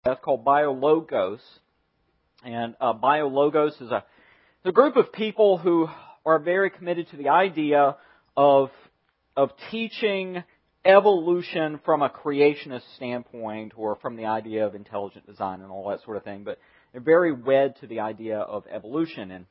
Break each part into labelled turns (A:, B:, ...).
A: That's called BioLogos. And BioLogos is a group of people who are very committed to the idea of teaching evolution from a creationist standpoint, or from the idea of intelligent design and all that sort of thing. But they're very wed to the idea of evolution. And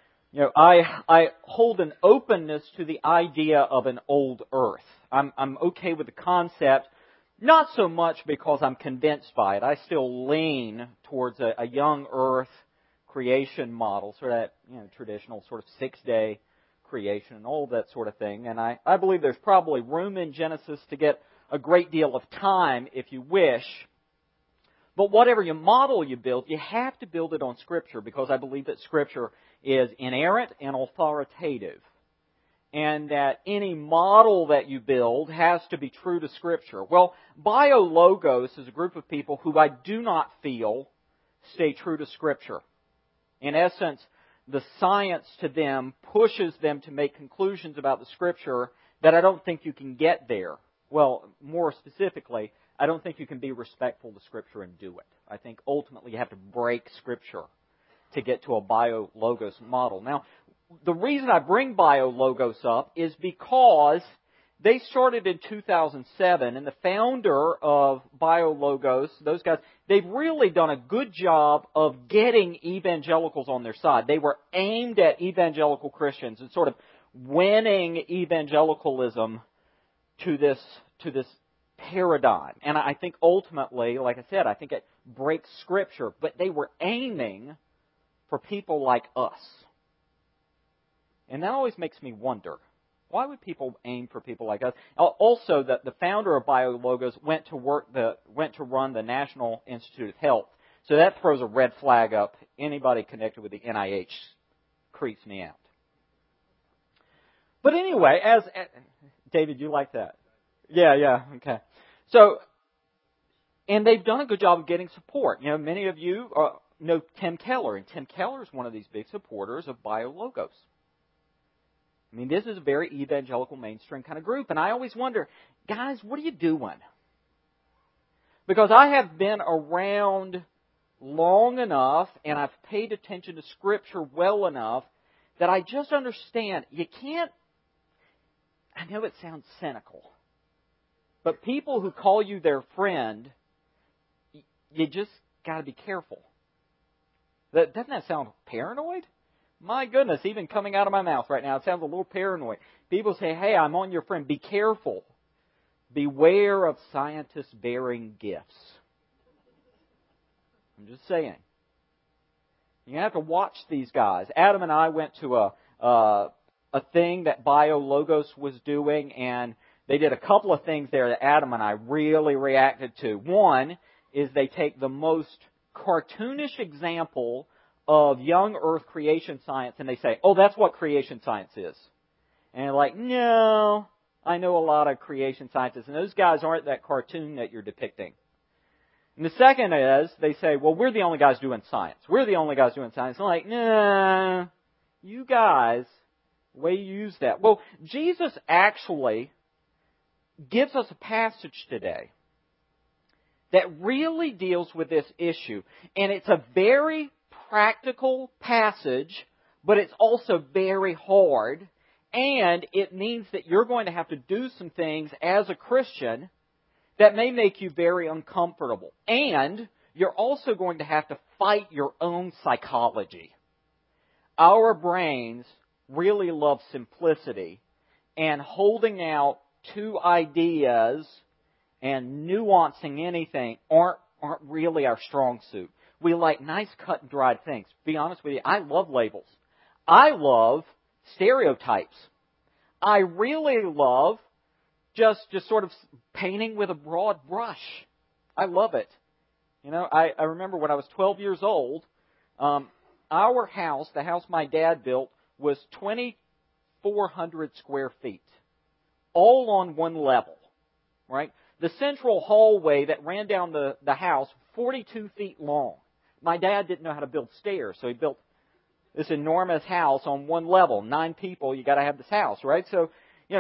A: I hold an openness to the idea of an old Earth. I'm okay with the concept, not so much because I'm convinced by it. I still lean towards a young Earth creation model, sort of that traditional sort of 6-day creation and all that sort of thing. And I believe there's probably room in Genesis to get a great deal of time if you wish. But whatever your model you build, you have to build it on Scripture, because I believe that Scripture is inerrant and authoritative. And that any model that you build has to be true to Scripture. Well, BioLogos is a group of people who I do not feel stay true to Scripture. In essence, the science to them pushes them to make conclusions about the Scripture that I don't think you can get there. Well, more specifically, I don't think you can be respectful to Scripture and do it. I think ultimately you have to break Scripture to get to a BioLogos model. Now, the reason I bring BioLogos up is because they started in 2007, and the founder of BioLogos, those guys, they've really done a good job of getting evangelicals on their side. They were aimed at evangelical Christians and sort of winning evangelicalism to this paradigm. And I think ultimately, like I said, I think it breaks Scripture, but they were aiming for people like us. And that always makes me wonder, why would people aim for people like us? Also, the founder of BioLogos went to run the National Institute of Health. So that throws a red flag up. Anybody connected with the NIH creeps me out. But anyway, David, you like that? Yeah, okay. So, and they've done a good job of getting support. Many of you know Tim Keller, and Tim Keller is one of these big supporters of BioLogos. I mean, this is a very evangelical mainstream kind of group, and I always wonder, guys, what are you doing? Because I have been around long enough, and I've paid attention to Scripture well enough, that I just understand, you can't, I know it sounds cynical, but people who call you their friend, you just got to be careful. Doesn't that sound paranoid? My goodness, even coming out of my mouth right now, it sounds a little paranoid. People say, hey, I'm on your friend. Be careful. Beware of scientists bearing gifts. I'm just saying. You have to watch these guys. Adam and I went to a thing that BioLogos was doing, and they did a couple of things there that Adam and I really reacted to. One is they take the most cartoonish example of young Earth creation science, and they say, oh, that's what creation science is. And they're like, no, I know a lot of creation scientists, and those guys aren't that cartoon that you're depicting. And the second is, they say, well, we're the only guys doing science. We're the only guys doing science. I'm like, nah, you guys, the way you use that. Well, Jesus actually gives us a passage today that really deals with this issue. And it's a very practical passage, but it's also very hard, and it means that you're going to have to do some things as a Christian that may make you very uncomfortable. And you're also going to have to fight your own psychology. Our brains really love simplicity, and holding out two ideas and nuancing anything aren't really our strong suit. We like nice cut and dried things. Be honest with you, I love labels. I love stereotypes. I really love just sort of painting with a broad brush. I love it. I remember when I was 12 years old, our house, the house my dad built, was 2,400 square feet, all on one level, right? The central hallway that ran down the house, 42 feet long. My dad didn't know how to build stairs, so he built this enormous house on one level. 9 people, you got to have this house, right? So,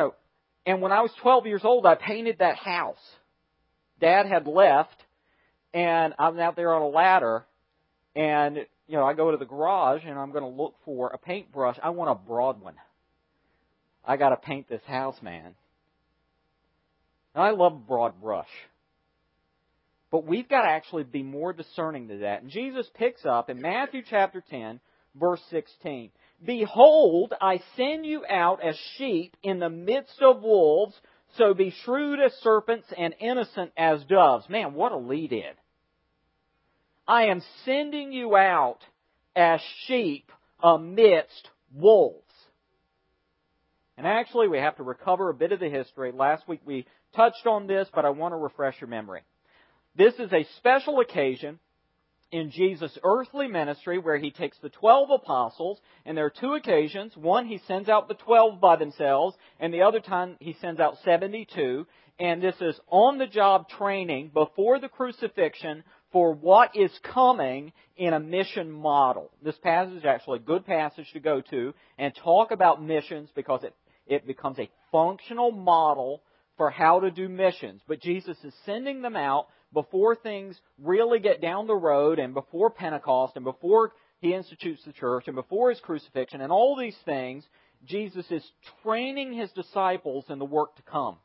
A: and when I was 12 years old, I painted that house. Dad had left, and I'm out there on a ladder, and, I go to the garage, and I'm going to look for a paintbrush. I want a broad one. I got to paint this house, man. And I love a broad brush. But we've got to actually be more discerning to that. And Jesus picks up in Matthew chapter 10, verse 16. Behold, I send you out as sheep in the midst of wolves, so be shrewd as serpents and innocent as doves. Man, what a lead-in. I am sending you out as sheep amidst wolves. And actually, we have to recover a bit of the history. Last week we touched on this, but I want to refresh your memory. This is a special occasion in Jesus' earthly ministry where He takes the 12 apostles, and there are two occasions. One, He sends out the 12 by themselves, and the other time He sends out 72. And this is on-the-job training before the crucifixion for what is coming in a mission model. This passage is actually a good passage to go to and talk about missions because it becomes a functional model for how to do missions. But Jesus is sending them out before things really get down the road, and before Pentecost, and before He institutes the church, and before His crucifixion, and all these things, Jesus is training His disciples in the work to come.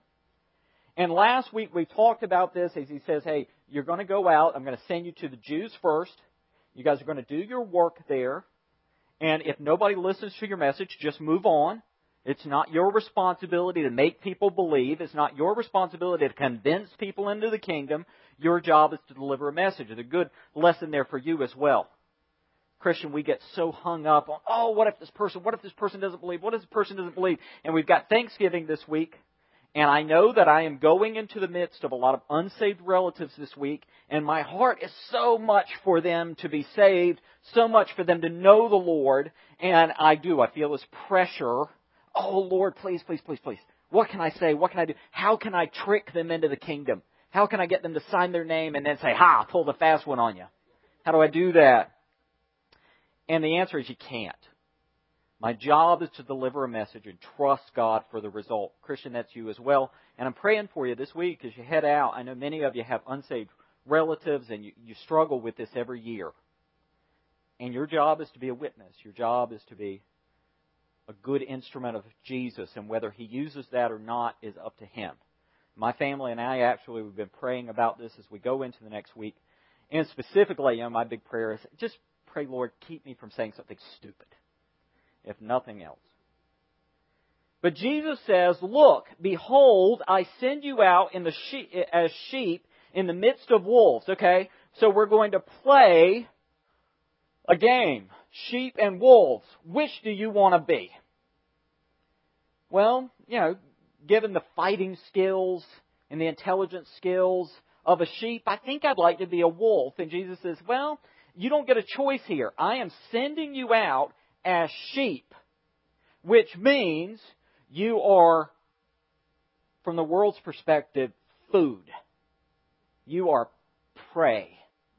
A: And last week we talked about this as He says, hey, you're going to go out, I'm going to send you to the Jews first, you guys are going to do your work there, and if nobody listens to your message, just move on. It's not your responsibility to make people believe. It's not your responsibility to convince people into the kingdom. Your job is to deliver a message. There's a good lesson there for you as well. Christian, we get so hung up on, what if this person doesn't believe? What if this person doesn't believe? And we've got Thanksgiving this week. And I know that I am going into the midst of a lot of unsaved relatives this week. And my heart is so much for them to be saved, so much for them to know the Lord. And I feel this pressure. Oh, Lord, please, please, please, please. What can I say? What can I do? How can I trick them into the kingdom? How can I get them to sign their name and then say, pull the fast one on you? How do I do that? And the answer is you can't. My job is to deliver a message and trust God for the result. Christian, that's you as well. And I'm praying for you this week as you head out. I know many of you have unsaved relatives and you struggle with this every year. And your job is to be a witness. Your job is to be a good instrument of Jesus, and whether He uses that or not is up to Him. My family and I we've been praying about this as we go into the next week. And specifically, my big prayer is just pray, Lord, keep me from saying something stupid, if nothing else. But Jesus says, look, behold, I send you out as sheep in the midst of wolves. Okay, so we're going to play a game. Sheep and wolves. Which do you want to be? Well, given the fighting skills and the intelligence skills of a sheep, I think I'd like to be a wolf. And Jesus says, well, you don't get a choice here. I am sending you out as sheep, which means you are, from the world's perspective, food. You are prey.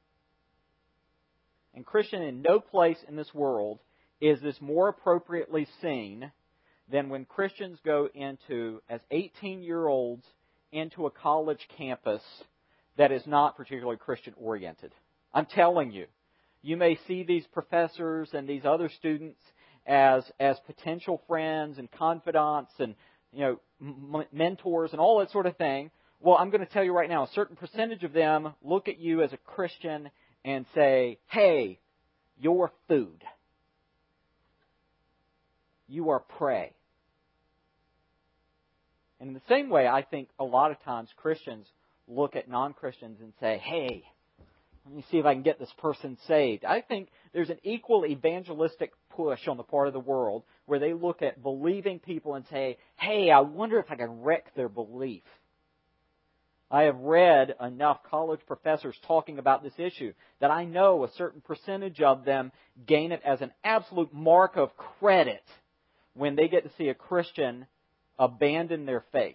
A: And Christian, in no place in this world is this more appropriately seen than when Christians go as 18-year-olds, into a college campus that is not particularly Christian-oriented. I'm telling you, you may see these professors and these other students as potential friends and confidants and mentors and all that sort of thing. Well, I'm going to tell you right now, a certain percentage of them look at you as a Christian and say, hey, you're food. You are prey. And in the same way, I think a lot of times Christians look at non-Christians and say, hey, let me see if I can get this person saved. I think there's an equal evangelistic push on the part of the world where they look at believing people and say, hey, I wonder if I can wreck their belief. I have read enough college professors talking about this issue that I know a certain percentage of them gain it as an absolute mark of credit when they get to see a Christian abandon their faith.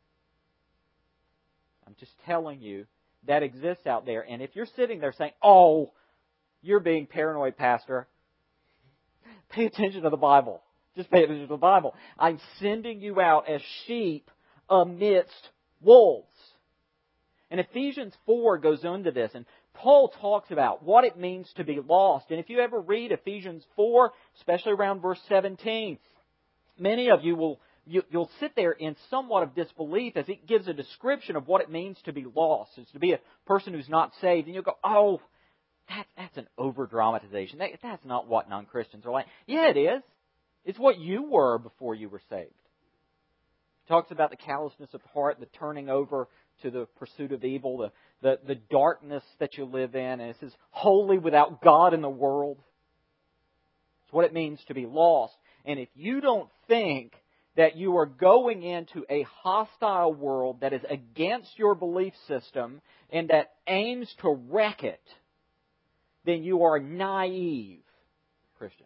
A: I'm just telling you, that exists out there. And if you're sitting there saying, oh, you're being paranoid, Pastor, pay attention to the Bible. Just pay attention to the Bible. I'm sending you out as sheep amidst wolves. And Ephesians 4 goes into this, and Paul talks about what it means to be lost. And if you ever read Ephesians 4, especially around verse 17, many of you you'll sit there in somewhat of disbelief as it gives a description of what it means to be lost. It's to be a person who's not saved. And you'll go, oh, that's an over-dramatization. That's not what non-Christians are like. Yeah, it is. It's what you were before you were saved. It talks about the callousness of heart, the turning over to the pursuit of evil, the darkness that you live in. And it says, wholly without God in the world. It's what it means to be lost. And if you don't think that you are going into a hostile world that is against your belief system and that aims to wreck it, then you are naive Christian.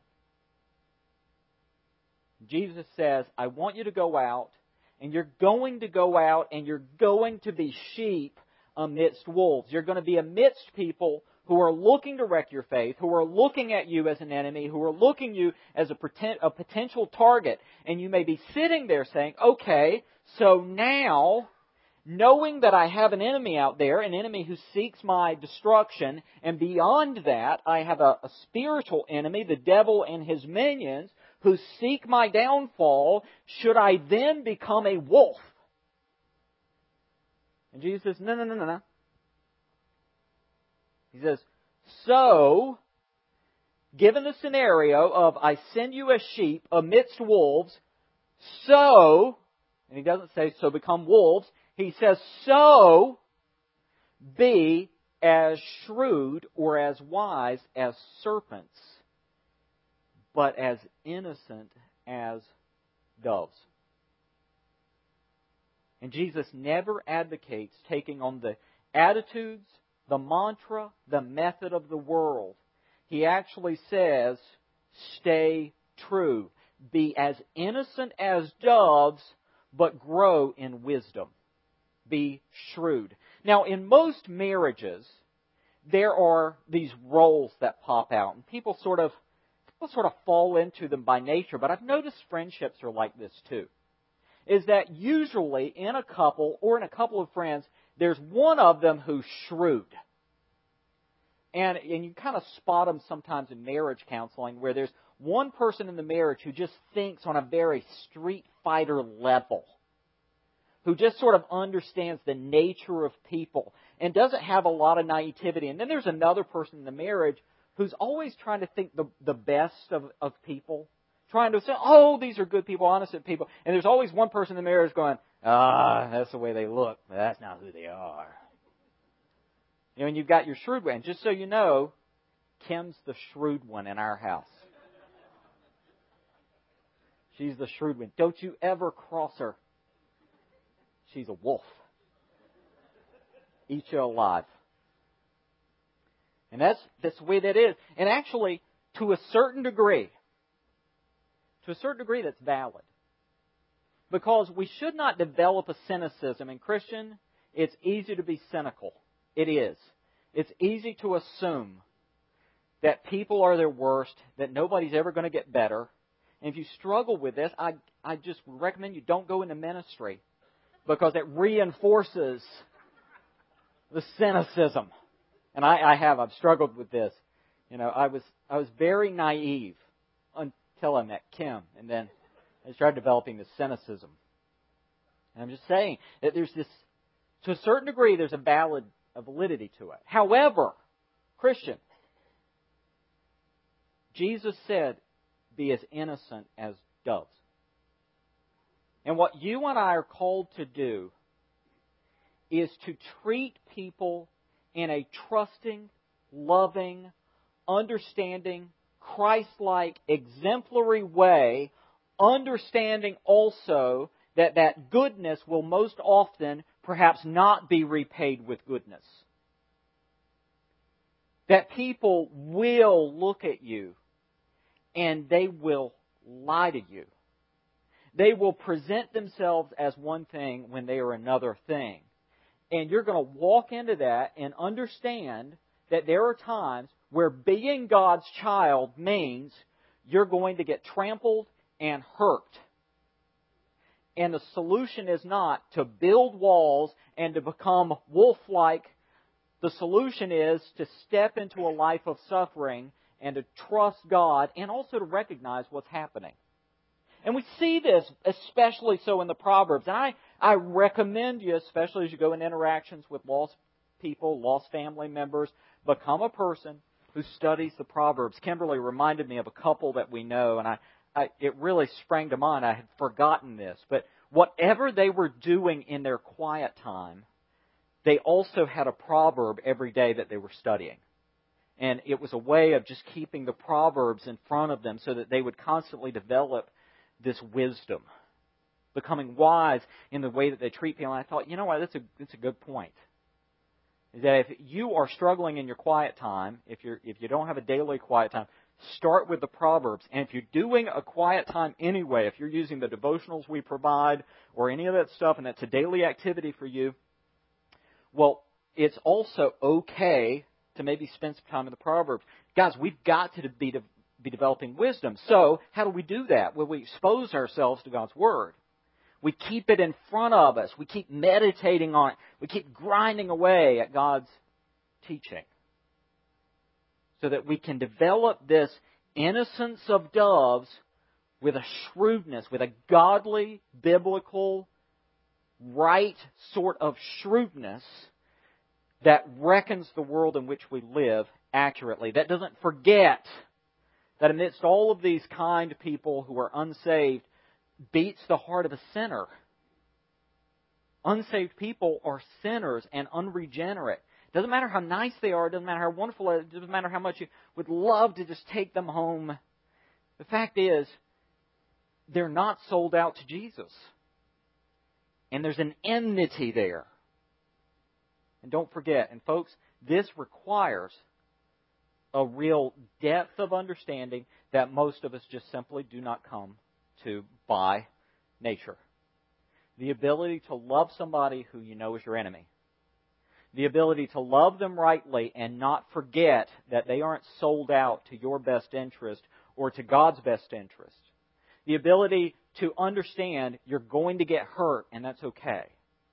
A: Jesus says, I want you to go out, and you're going to go out, and you're going to be sheep amidst wolves. You're going to be amidst people who are looking to wreck your faith, who are looking at you as an enemy, who are looking at you as a potential target. And you may be sitting there saying, okay, so now, knowing that I have an enemy out there, an enemy who seeks my destruction, and beyond that, I have a spiritual enemy, the devil and his minions, who seek my downfall, should I then become a wolf? And Jesus says, no. He says, so, given the scenario of I send you as sheep amidst wolves, so, and he doesn't say so become wolves, he says so be as shrewd or as wise as serpents, but as innocent as doves. And Jesus never advocates taking on the attitudes, the mantra, the method of the world. He actually says, stay true. Be as innocent as doves, but grow in wisdom. Be shrewd. Now, in most marriages, there are these roles that pop out, and people sort of fall into them by nature, but I've noticed friendships are like this too. Is that usually in a couple or in a couple of friends, there's one of them who's shrewd. And you kind of spot them sometimes in marriage counseling where there's one person in the marriage who just thinks on a very Street Fighter level, who just sort of understands the nature of people and doesn't have a lot of naivety. And then there's another person in the marriage who's always trying to think the best of people, trying to say, oh, these are good people, honest people. And there's always one person in the marriage going, that's the way they look, but that's not who they are. You know, and you've got your shrewd one. Just so you know, Kim's the shrewd one in our house. She's the shrewd one. Don't you ever cross her. She's a wolf. Eat you alive. And that's the way that is. And actually, to a certain degree, that's valid. Because we should not develop a cynicism. In Christian, it's easy to be cynical. It is. It's easy to assume that people are their worst, that nobody's ever going to get better. And if you struggle with this, I just recommend you don't go into ministry, because it reinforces the cynicism. And I've struggled with this. You know, I was very naive until I met Kim, and then I started developing this cynicism. And I'm just saying that there's this, to a certain degree, there's a validity to it. However, Christian, Jesus said, be as innocent as doves. And what you and I are called to do is to treat people in a trusting, loving, understanding, Christ-like, exemplary way, understanding also that goodness will most often perhaps not be repaid with goodness. That people will look at you and they will lie to you. They will present themselves as one thing when they are another thing. And you're going to walk into that and understand that there are times where being God's child means you're going to get trampled and hurt. And the solution is not to build walls and to become wolf-like. The solution is to step into a life of suffering and to trust God and also to recognize what's happening. And we see this especially so in the Proverbs. And I recommend you, especially as you go in interactions with lost people, lost family members, become a person who studies the Proverbs. Kimberly reminded me of a couple that we know, and it really sprang to mind. I had forgotten this. But whatever they were doing in their quiet time, they also had a proverb every day that they were studying. And it was a way of just keeping the Proverbs in front of them so that they would constantly develop this wisdom, becoming wise in the way that they treat people. And I thought, you know what, that's a good point. Is that if you are struggling in your quiet time, if you don't have a daily quiet time, start with the Proverbs. And if you're doing a quiet time anyway, if you're using the devotionals we provide or any of that stuff, and that's a daily activity for you, well, it's also okay to maybe spend some time in the Proverbs. Guys, we've got to be developing wisdom. So, how do we do that? Well, we expose ourselves to God's Word. We keep it in front of us. We keep meditating on it. We keep grinding away at God's teaching. So that we can develop this innocence of doves with a shrewdness, with a godly, biblical, right sort of shrewdness that reckons the world in which we live accurately. That doesn't forget that amidst all of these kind people who are unsaved, beats the heart of a sinner. Unsaved people are sinners and unregenerate. It doesn't matter how nice they are, it doesn't matter how wonderful it is, it doesn't matter how much you would love to just take them home. The fact is, they're not sold out to Jesus. And there's an enmity there. And don't forget, and folks, this requires a real depth of understanding that most of us just simply do not come to by nature. The ability to love somebody who you know is your enemy. The ability to love them rightly and not forget that they aren't sold out to your best interest or to God's best interest. The ability to understand you're going to get hurt and that's okay.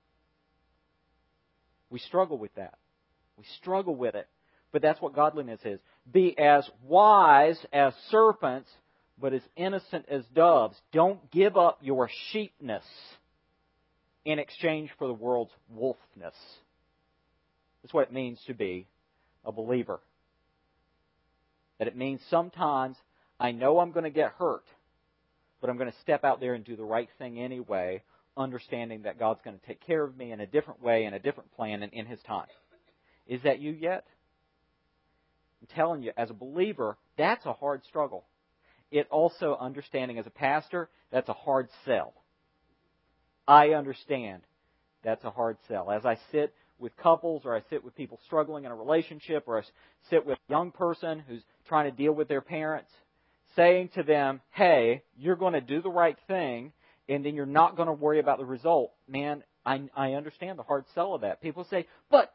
A: We struggle with that. We struggle with it. But that's what godliness is. Be as wise as serpents, but as innocent as doves. Don't give up your sheepness in exchange for the world's wolfness. That's what it means to be a believer. That it means sometimes I know I'm going to get hurt, but I'm going to step out there and do the right thing anyway, understanding that God's going to take care of me in a different way, in a different plan, and in His time. Is that you yet? I'm telling you, as a believer, that's a hard struggle. It also, understanding as a pastor, that's a hard sell. I understand that's a hard sell. As I sit with couples, or I sit with people struggling in a relationship, or I sit with a young person who's trying to deal with their parents, saying to them, hey, you're going to do the right thing, and then you're not going to worry about the result. Man, I understand the hard sell of that. People say, but.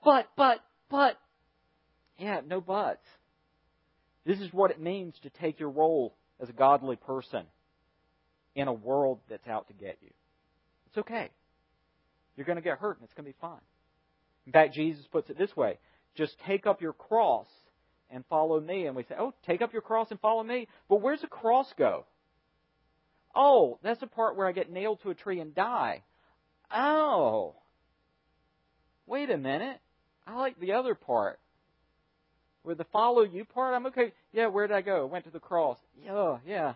A: Yeah, no buts. This is what it means to take your role as a godly person in a world that's out to get you. It's okay. You're going to get hurt and it's going to be fine. In fact, Jesus puts it this way. Just take up your cross and follow me. And we say, oh, take up your cross and follow me. But where's the cross go? Oh, that's the part where I get nailed to a tree and die. Oh. Wait a minute. I like the other part. With the follow you part, I'm okay. Yeah, where did I go? I went to the cross. Yeah,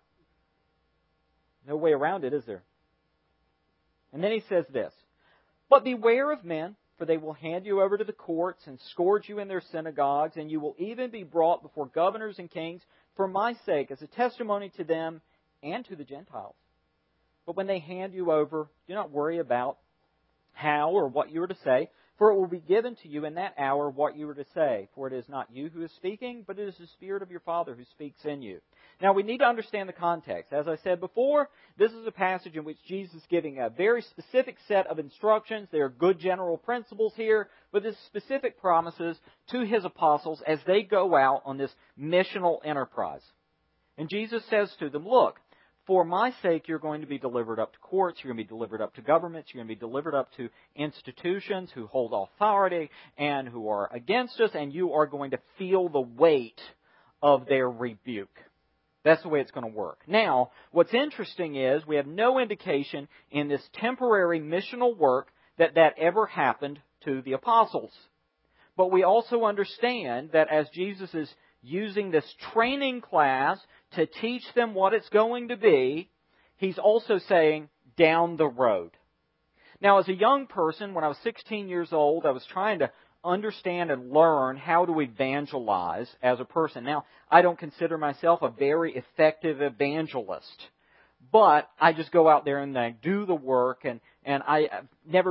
A: No way around it, is there? And then he says this. But beware of men, for they will hand you over to the courts and scourge you in their synagogues, and you will even be brought before governors and kings for my sake, as a testimony to them and to the Gentiles. But when they hand you over, do not worry about how or what you are to say, for it will be given to you in that hour what you are to say. For it is not you who is speaking, but it is the Spirit of your Father who speaks in you. Now, we need to understand the context. As I said before, this is a passage in which Jesus is giving a very specific set of instructions. There are good general principles here, but there's specific promises to His apostles as they go out on this missional enterprise. And Jesus says to them, look, for my sake, you're going to be delivered up to courts, you're going to be delivered up to governments, you're going to be delivered up to institutions who hold authority and who are against us, and you are going to feel the weight of their rebuke. That's the way it's going to work. Now, what's interesting is we have no indication in this temporary missional work that ever happened to the apostles. But we also understand that as Jesus is using this training class to teach them what it's going to be, He's also saying, down the road. Now, as a young person, when I was 16 years old, I was trying to understand and learn how to evangelize as a person. Now, I don't consider myself a very effective evangelist, but I just go out there and I do the work, and I've never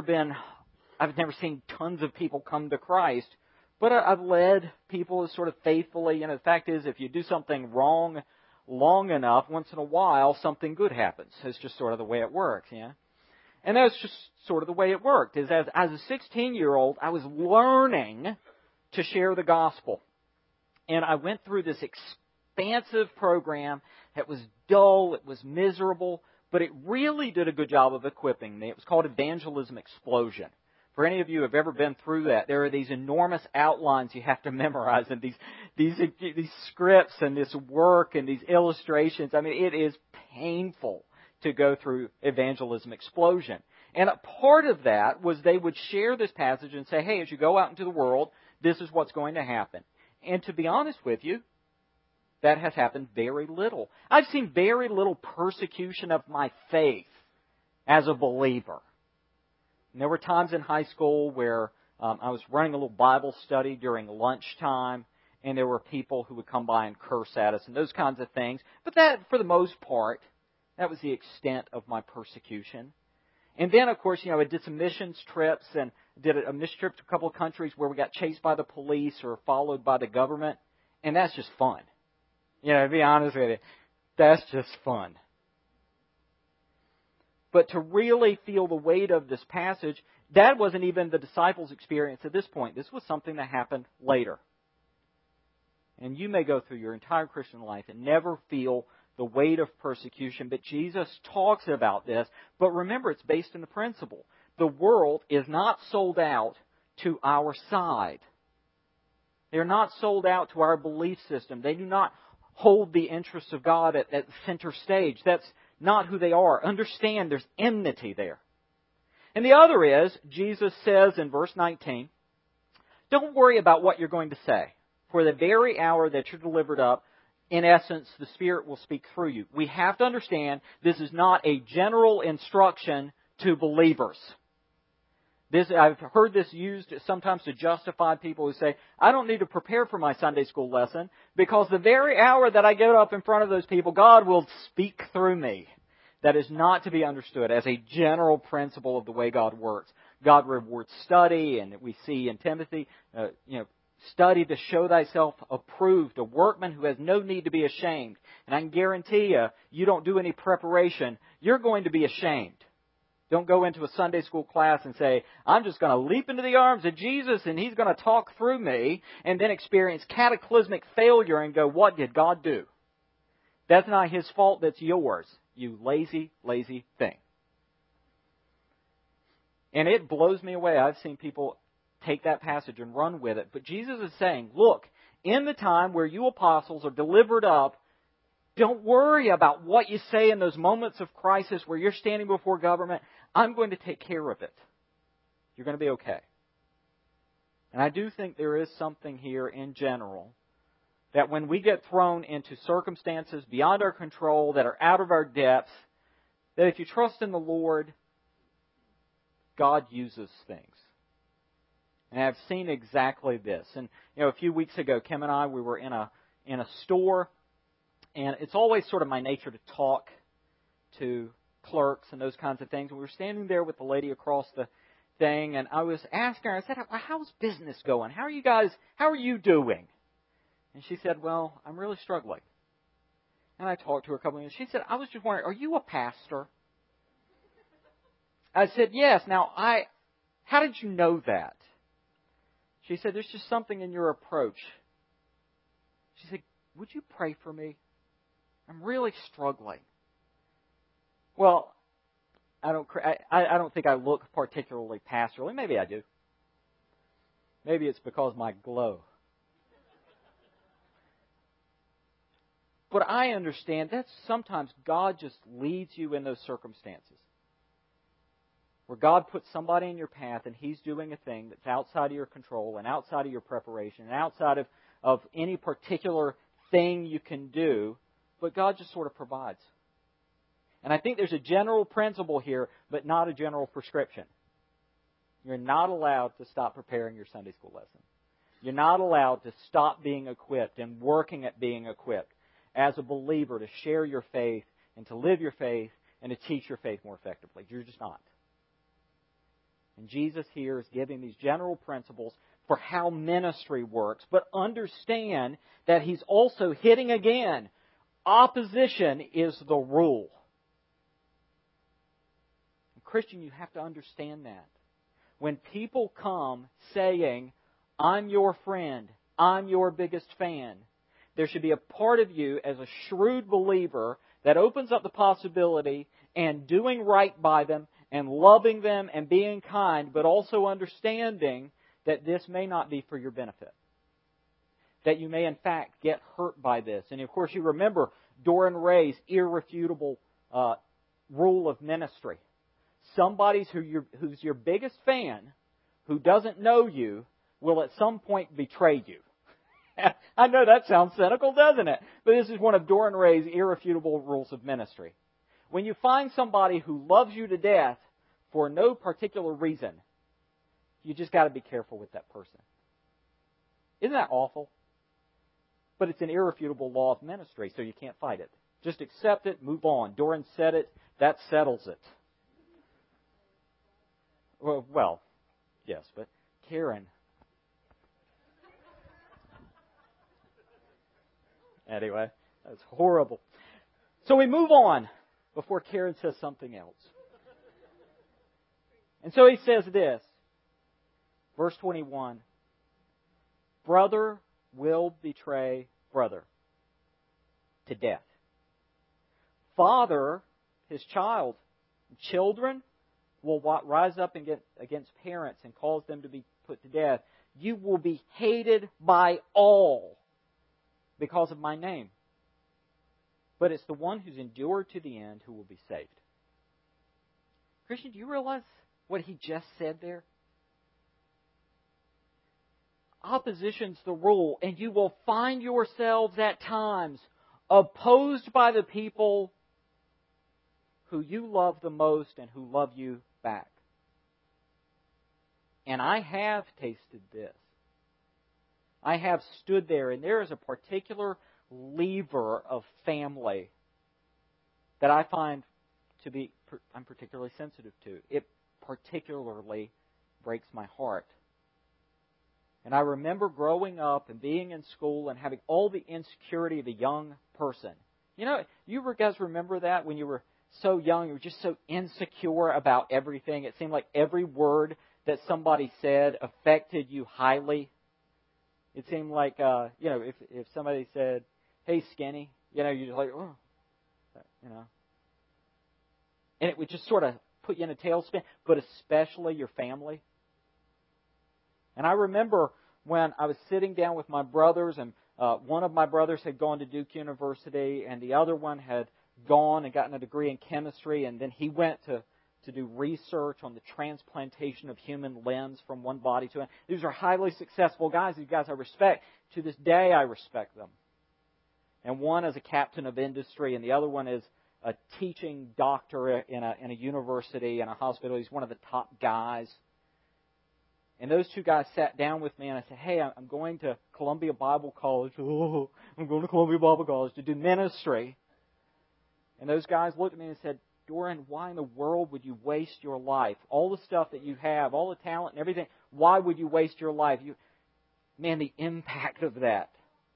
A: seen tons of people come to Christ, but I've led people sort of faithfully. The fact is, if you do something wrong long enough, once in a while, something good happens. It's just sort of the way it works, yeah? And that's just sort of the way it worked. As a 16-year-old, I was learning to share the gospel. And I went through this expansive program. It was dull, it was miserable, but it really did a good job of equipping me. It was called Evangelism Explosion. For any of you who have ever been through that, there are these enormous outlines you have to memorize, and these scripts and this work and these illustrations. I mean, it is painful to go through Evangelism Explosion. And a part of that was they would share this passage and say, hey, as you go out into the world, this is what's going to happen. And to be honest with you, that has happened very little. I've seen very little persecution of my faith as a believer. And there were times in high school where I was running a little Bible study during lunchtime, and there were people who would come by and curse at us and those kinds of things. But that, for the most part, that was the extent of my persecution. And then, of course, I did some missions trips and did a mission trip to a couple of countries where we got chased by the police or followed by the government. And that's just fun. To be honest with you, that's just fun. But to really feel the weight of this passage, that wasn't even the disciples' experience at this point. This was something that happened later. And you may go through your entire Christian life and never feel the weight of persecution, but Jesus talks about this. But remember, it's based in the principle. The world is not sold out to our side. They're not sold out to our belief system. They do not hold the interests of God at center stage. That's not who they are. Understand there's enmity there. And the other is, Jesus says in verse 19, don't worry about what you're going to say. For the very hour that you're delivered up, in essence, the Spirit will speak through you. We have to understand this is not a general instruction to believers. I've heard this used sometimes to justify people who say, I don't need to prepare for my Sunday school lesson because the very hour that I get up in front of those people, God will speak through me. That is not to be understood as a general principle of the way God works. God rewards study, and we see in Timothy, study to show thyself approved, a workman who has no need to be ashamed. And I can guarantee you don't do any preparation, you're going to be ashamed. Don't go into a Sunday school class and say, I'm just going to leap into the arms of Jesus and He's going to talk through me, and then experience cataclysmic failure and go, what did God do? That's not His fault, that's yours, you lazy, lazy thing. And it blows me away. I've seen people take that passage and run with it. But Jesus is saying, look, in the time where you apostles are delivered up, don't worry about what you say in those moments of crisis where you're standing before government. I'm going to take care of it. You're going to be okay. And I do think there is something here in general that when we get thrown into circumstances beyond our control, that are out of our depth, that if you trust in the Lord, God uses things. And I've seen exactly this. And a few weeks ago, Kim and I, we were in a store, and it's always sort of my nature to talk to clerks and those kinds of things. And we were standing there with the lady across the thing, and I was asking her, I said, how's business going? How are you doing? And she said, well, I'm really struggling. And I talked to her a couple of minutes. She said, I was just wondering, are you a pastor? I said, yes. Now, how did you know that? She said, there's just something in your approach. She said, would you pray for me? I'm really struggling. Well, I don't think I look particularly pastorally. Maybe I do. Maybe it's because my glow. But I understand that sometimes God just leads you in those circumstances. Where God puts somebody in your path and He's doing a thing that's outside of your control and outside of your preparation and outside of any particular thing you can do, but God just sort of provides. And I think there's a general principle here, but not a general prescription. You're not allowed to stop preparing your Sunday school lesson. You're not allowed to stop being equipped and working at being equipped as a believer to share your faith and to live your faith and to teach your faith more effectively. You're just not. And Jesus here is giving these general principles for how ministry works, but understand that He's also hitting again. Opposition is the rule. Christian, you have to understand that. When people come saying, I'm your friend, I'm your biggest fan, there should be a part of you as a shrewd believer that opens up the possibility and doing right by them and loving them and being kind, but also understanding that this may not be for your benefit. That you may in fact get hurt by this. And of course you remember Doran Ray's irrefutable rule of ministry. Somebody who's your biggest fan, who doesn't know you, will at some point betray you. I know that sounds cynical, doesn't it? But this is one of Doran Ray's irrefutable rules of ministry. When you find somebody who loves you to death for no particular reason, you just got to be careful with that person. Isn't that awful? But it's an irrefutable law of ministry, so you can't fight it. Just accept it, move on. Doran said it, that settles it. Well, yes, but Karen. Anyway, that's horrible. So we move on before Karen says something else. And so he says this, verse 21, brother will betray brother to death. Father, his child. Children will rise up against parents and cause them to be put to death. You will be hated by all because of my name. But it's the one who's endured to the end who will be saved. Christian, do you realize what he just said there? Opposition's the rule, and you will find yourselves at times opposed by the people who you love the most and who love you back. And I have tasted this. I have stood there, and there is a particular lever of family that I find I'm particularly sensitive to. It particularly breaks my heart. And I remember growing up and being in school and having all the insecurity of a young person. You know, you guys remember that when you were so young, you were just so insecure about everything. It seemed like every word that somebody said affected you highly. It seemed like, if somebody said, hey, skinny, you're just like, oh, And it would just sort of put you in a tailspin, but especially your family. And I remember when I was sitting down with my brothers, and one of my brothers had gone to Duke University, and the other one had gone and gotten a degree in chemistry, and then he went to do research on the transplantation of human limbs from one body to another. These are highly successful guys. These guys I respect. To this day, I respect them. And one is a captain of industry, and the other one is a teaching doctor in a university, in a hospital. He's one of the top guys. And those two guys sat down with me, and I said, hey, I'm going to Columbia Bible College. Oh, I'm going to Columbia Bible College to do ministry. And those guys looked at me and said, Doran, why in the world would you waste your life? All the stuff that you have, all the talent and everything, why would you waste your life? Man, the impact of that.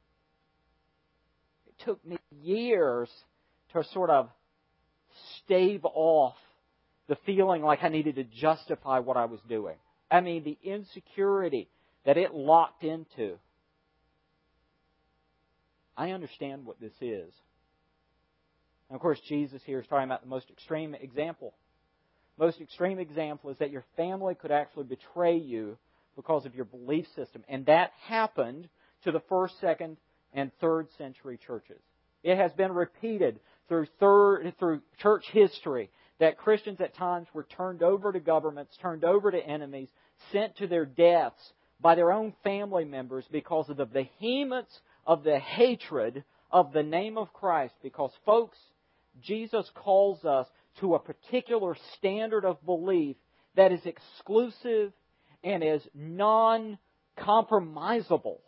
A: It took me years to sort of stave off the feeling like I needed to justify what I was doing. I mean, the insecurity that it locked into. I understand what this is. And of course, Jesus here is talking about the most extreme example. Most extreme example is that your family could actually betray you because of your belief system. And that happened to the first, second, and third century churches. It has been repeated through church history that Christians at times were turned over to governments, turned over to enemies, sent to their deaths by their own family members because of the vehemence of the hatred of the name of Christ. Because, folks, Jesus calls us to a particular standard of belief that is exclusive and is non-compromisable.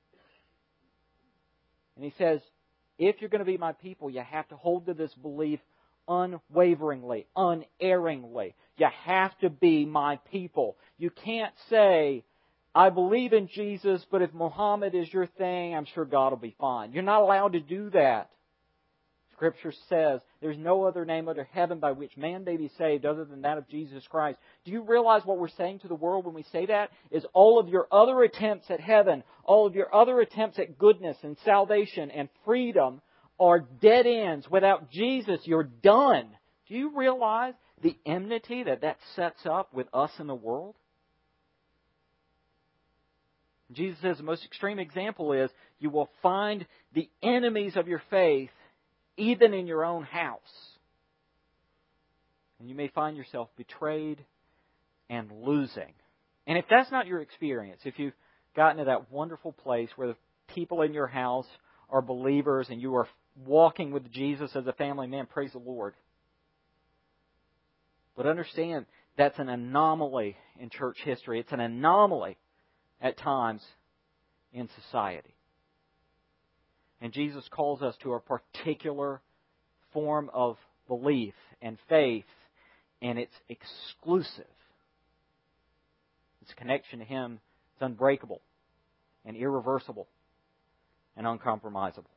A: And He says, if you're going to be my people, you have to hold to this belief unwaveringly, unerringly. You have to be my people. You can't say, I believe in Jesus, but if Muhammad is your thing, I'm sure God will be fine. You're not allowed to do that. Scripture says there's no other name under heaven by which man may be saved other than that of Jesus Christ. Do you realize what we're saying to the world when we say that? Is all of your other attempts at heaven, all of your other attempts at goodness and salvation and freedom are dead ends. Without Jesus, you're done. Do you realize the enmity that sets up with us in the world? Jesus says the most extreme example is you will find the enemies of your faith even in your own house. And you may find yourself betrayed and losing. And if that's not your experience, if you've gotten to that wonderful place where the people in your house are believers and you are walking with Jesus as a family man, praise the Lord. But understand, that's an anomaly in church history. It's an anomaly at times in society. And Jesus calls us to a particular form of belief and faith, and it's exclusive. Its connection to Him is unbreakable and irreversible and uncompromisable.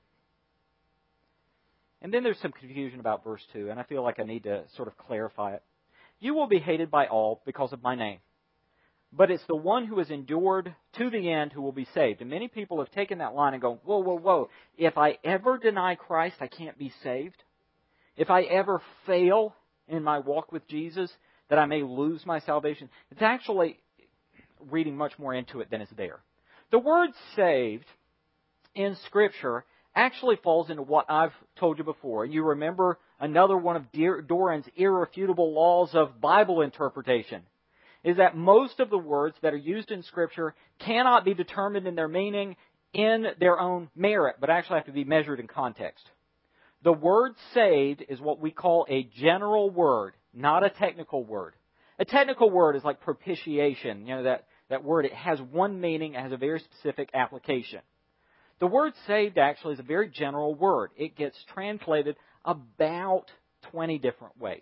A: And then there's some confusion about verse 2, and I feel like I need to sort of clarify it. You will be hated by all because of my name. But it's the one who has endured to the end who will be saved. And many people have taken that line and gone, whoa, whoa, whoa. If I ever deny Christ, I can't be saved. If I ever fail in my walk with Jesus, that I may lose my salvation. It's actually reading much more into it than is there. The word saved in Scripture actually falls into what I've told you before. You remember another one of Doran's irrefutable laws of Bible interpretation. Is that most of the words that are used in Scripture cannot be determined in their meaning in their own merit, but actually have to be measured in context. The word saved is what we call a general word, not a technical word. A technical word is like propitiation. You know, that word, it has one meaning, it has a very specific application. The word saved actually is a very general word. It gets translated about 20 different ways.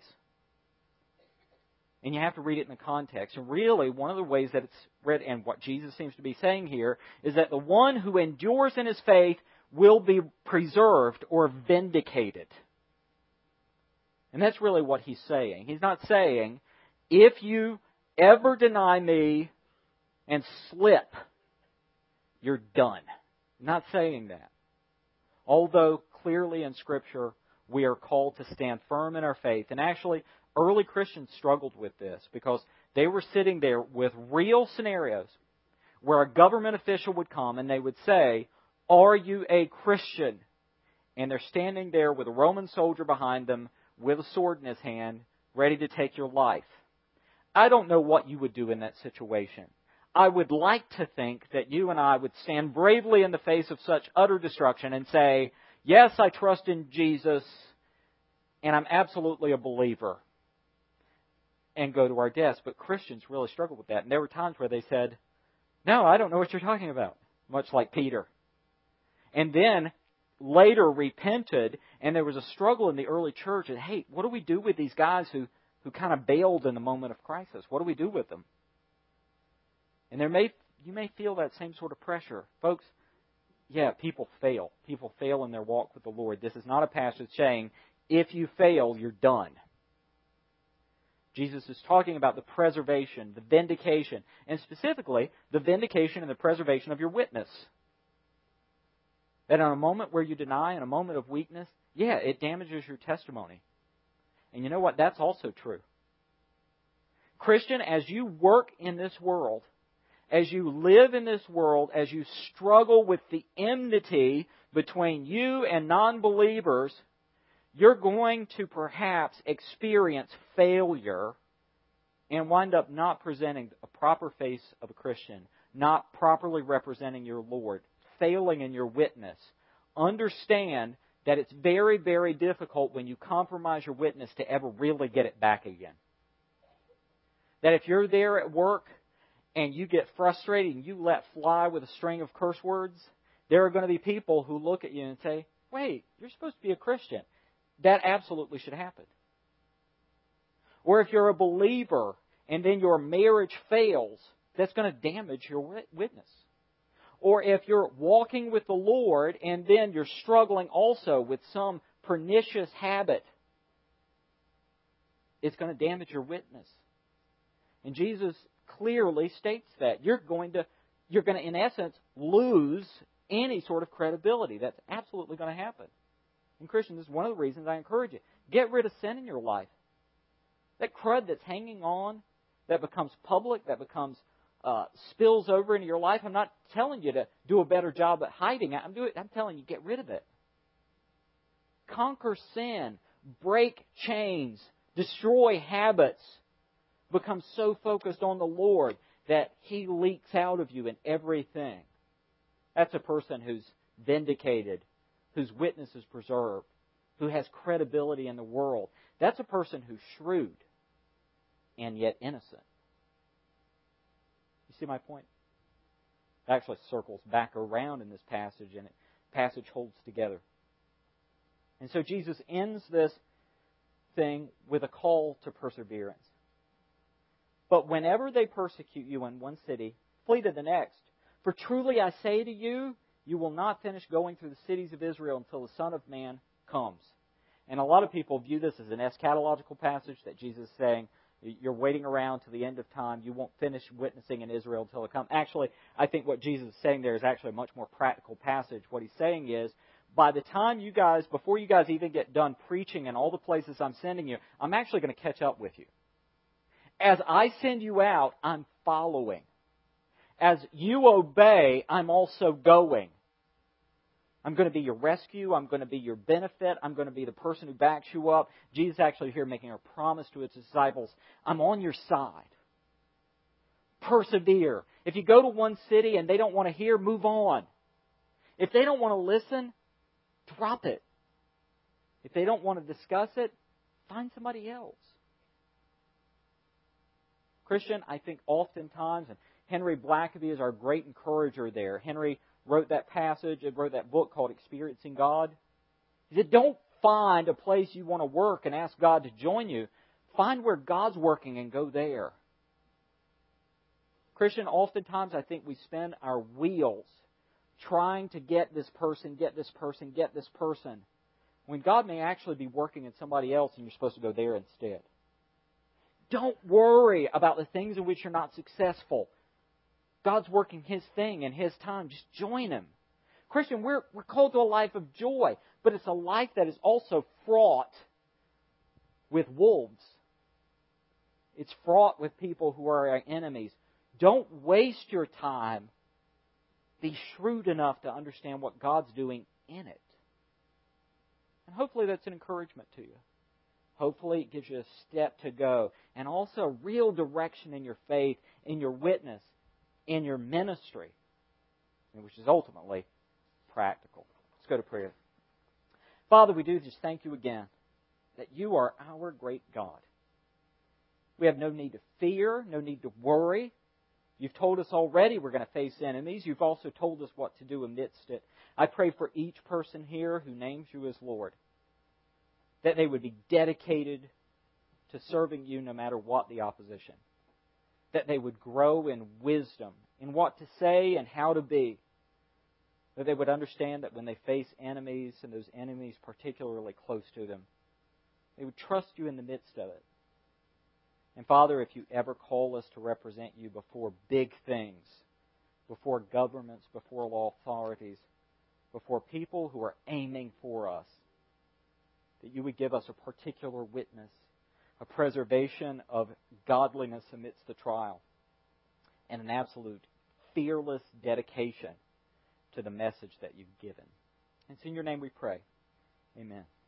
A: And you have to read it in the context. And really, one of the ways that it's read, and what Jesus seems to be saying here, is that the one who endures in his faith will be preserved or vindicated. And that's really what he's saying. He's not saying, if you ever deny me and slip, you're done. I'm not saying that. Although clearly in Scripture, we are called to stand firm in our faith. And actually, early Christians struggled with this because they were sitting there with real scenarios where a government official would come and they would say, "Are you a Christian?" And they're standing there with a Roman soldier behind them with a sword in his hand, ready to take your life. I don't know what you would do in that situation. I would like to think that you and I would stand bravely in the face of such utter destruction and say, "Yes, I trust in Jesus, and I'm absolutely a believer," and go to our deaths. But Christians really struggled with that. And there were times where they said, "No, I don't know what you're talking about," much like Peter. And then later repented, and there was a struggle in the early church. And, hey, what do we do with these guys who kind of bailed in the moment of crisis? What do we do with them? And you may feel that same sort of pressure. Folks, yeah, people fail. People fail in their walk with the Lord. This is not a passage saying, if you fail, you're done. Jesus is talking about the preservation, the vindication, and specifically the vindication and the preservation of your witness. That in a moment where you deny, in a moment of weakness, yeah, it damages your testimony. And you know what? That's also true. Christian, as you work in this world, as you live in this world, as you struggle with the enmity between you and non-believers, you're going to perhaps experience failure and wind up not presenting a proper face of a Christian, not properly representing your Lord, failing in your witness. Understand that it's very, very difficult when you compromise your witness to ever really get it back again. That if you're there at work and you get frustrated and you let fly with a string of curse words, there are going to be people who look at you and say, wait, you're supposed to be a Christian. That absolutely should happen. Or if you're a believer and then your marriage fails, that's going to damage your witness. Or if you're walking with the Lord and then you're struggling also with some pernicious habit, it's going to damage your witness. And Jesus clearly states that. You're going to, in essence, lose any sort of credibility. That's absolutely going to happen. And Christians, this is one of the reasons I encourage you. Get rid of sin in your life. That crud that's hanging on, that becomes public, that becomes spills over into your life. I'm not telling you to do a better job at hiding it. I'm telling you, get rid of it. Conquer sin. Break chains. Destroy habits. Become so focused on the Lord that He leaks out of you in everything. That's a person who's vindicated, whose witness is preserved, who has credibility in the world. That's a person who's shrewd and yet innocent. You see my point? It actually circles back around in this passage, and the passage holds together. And so Jesus ends this thing with a call to perseverance. But whenever they persecute you in one city, flee to the next. For truly I say to you, you will not finish going through the cities of Israel until the Son of Man comes. And a lot of people view this as an eschatological passage that Jesus is saying, you're waiting around to the end of time. You won't finish witnessing in Israel until it comes. Actually, I think what Jesus is saying there is actually a much more practical passage. What He's saying is, by the time you guys, before you guys even get done preaching in all the places I'm sending you, I'm actually going to catch up with you. As I send you out, I'm following. As you obey, I'm also going. I'm going to be your rescue. I'm going to be your benefit. I'm going to be the person who backs you up. Jesus actually here making a promise to His disciples. I'm on your side. Persevere. If you go to one city and they don't want to hear, move on. If they don't want to listen, drop it. If they don't want to discuss it, find somebody else. Christian, I think oftentimes, and Henry Blackaby is our great encourager there. Henry wrote that passage, wrote that book called Experiencing God. He said, don't find a place you want to work and ask God to join you. Find where God's working and go there. Christian, oftentimes I think we spend our wheels trying to get this person, when God may actually be working in somebody else and you're supposed to go there instead. Don't worry about the things in which you're not successful. God's working His thing in His time. Just join Him. Christian, we're called to a life of joy, but it's a life that is also fraught with wolves. It's fraught with people who are our enemies. Don't waste your time. Be shrewd enough to understand what God's doing in it. And hopefully that's an encouragement to you. Hopefully it gives you a step to go. And also real direction in your faith, in your witness, in your ministry, which is ultimately practical. Let's go to prayer. Father, we do just thank You again that You are our great God. We have no need to fear, no need to worry. You've told us already we're going to face enemies. You've also told us what to do amidst it. I pray for each person here who names You as Lord, that they would be dedicated to serving You no matter what the opposition. That they would grow in wisdom, in what to say and how to be. That they would understand that when they face enemies, and those enemies particularly close to them, they would trust You in the midst of it. And Father, if You ever call us to represent You before big things, before governments, before law authorities, before people who are aiming for us, that you would give us a particular witness, a preservation of godliness amidst the trial, and an absolute fearless dedication to the message that you've given. And it's in your name we pray. Amen.